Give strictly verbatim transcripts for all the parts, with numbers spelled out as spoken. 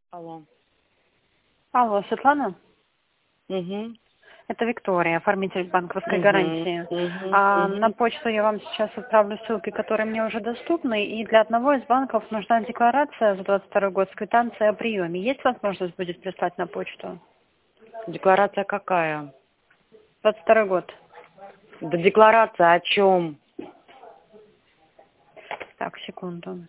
Алло. Алло, Светлана? Угу. Это Виктория, оформитель банковской Угу. гарантии. Угу. А, Угу. на почту я вам сейчас отправлю ссылки, которые мне уже доступны. И для одного из банков нужна декларация за двадцать второй год с квитанцией о приеме. Есть возможность будет прислать на почту? Декларация какая? двадцать второй год. Да декларация о чем? Так, секунду.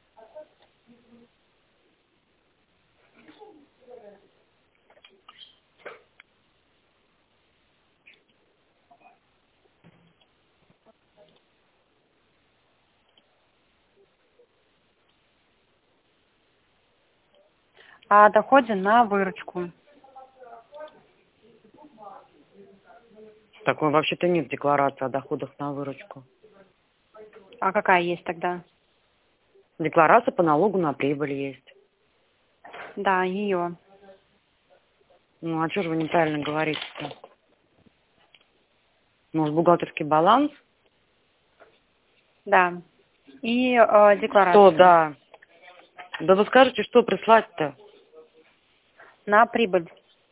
О доходе на выручку. Такой вообще-то нет декларации о доходах на выручку. А какая есть тогда? Декларация по налогу на прибыль есть. Да, ее. Ну, а что же вы неправильно говорите-то? Может, бухгалтерский баланс? Да. И э, декларация. Что, да? Да вы скажете, что прислать-то? На прибыль.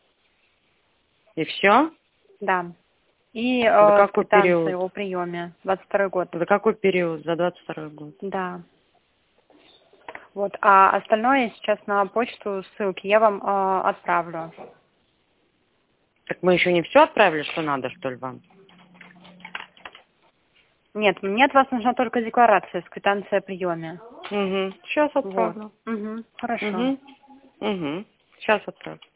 И все? Да. И За э, с какой квитанцией период? о приеме. двадцать второй год. За какой период? За двадцать второй год. Да. Вот, а остальное сейчас на почту ссылки я вам э, отправлю. Так мы еще не все отправили, что надо, что ли, вам? Нет, мне от вас нужна только декларация с квитанцией о приеме. Угу. Сейчас Вот. отправлю. Угу. Хорошо. Угу. Угу. Сейчас отправлю.